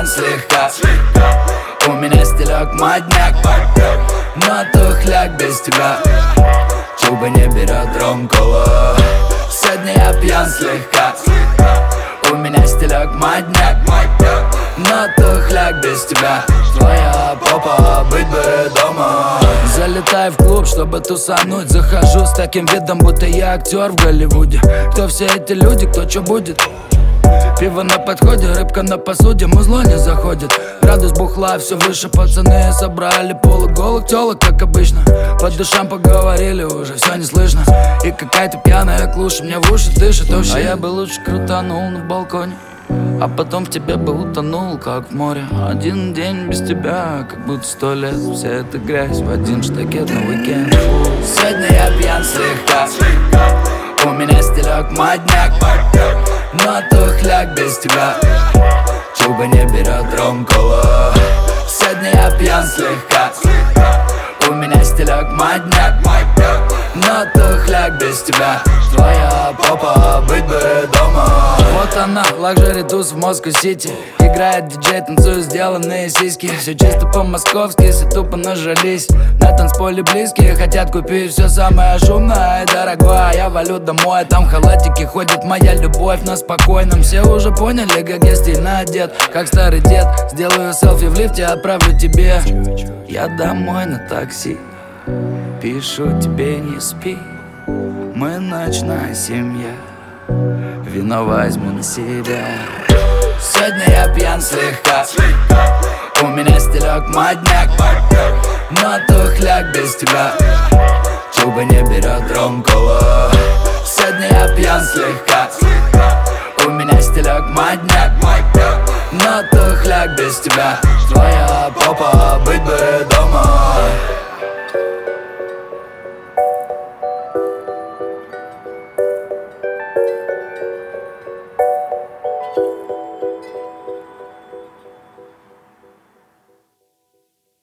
пьян слегка. У меня стилек модняк, но тухляк без тебя. Чуба не берет ромкова. Сегодня я пьян слегка. У меня стилек модняк, но тухляк без тебя. Твоя попа, быть бы дома. Залетаю в клуб, чтобы тусануть. Захожу с таким видом, будто я актер в Голливуде. Кто все эти люди, кто что будет? Пиво на подходе, рыбка на посуде, музло не заходит. Градус бухла все выше, пацаны собрали полуголых тёлок, как обычно. По душам поговорили, уже все не слышно. И какая-то пьяная клуша мне в уши дышит. А я бы лучше крутанул на балконе, а потом в тебе бы утонул, как в море. Один день без тебя, как будто 100 лет. Вся эта грязь в один штакет на уикенд. Сегодня я пьян слегка. У меня стилек модняк, но тухляк без тебя. Чуба не берет ромкова. Сегодня я пьян слегка. У меня стилек модняк, но тухляк без тебя. Твоя попа, быть бы дома. Вот она, лакжери туз в Москва-Сити. Играет диджей, танцуют сделанные сиськи. Все чисто по-московски, все тупо нажались. На танцполе близкие хотят купить все самое шумное и дорогое. Я валю домой, там в халатике ходит моя любовь на спокойном. Все уже поняли, как я стильно одет, как старый дед. Сделаю селфи в лифте, отправлю тебе. Я домой на такси, пишу тебе не спи. Мы ночная семья, вино возьму на себя. Сегодня я пьян слегка. У меня стилек модняк, но тухляк без тебя. Чуба не берет ромкова. Сегодня я пьян слегка. У меня стилек модняк, но тухляк без тебя. Твоя попа,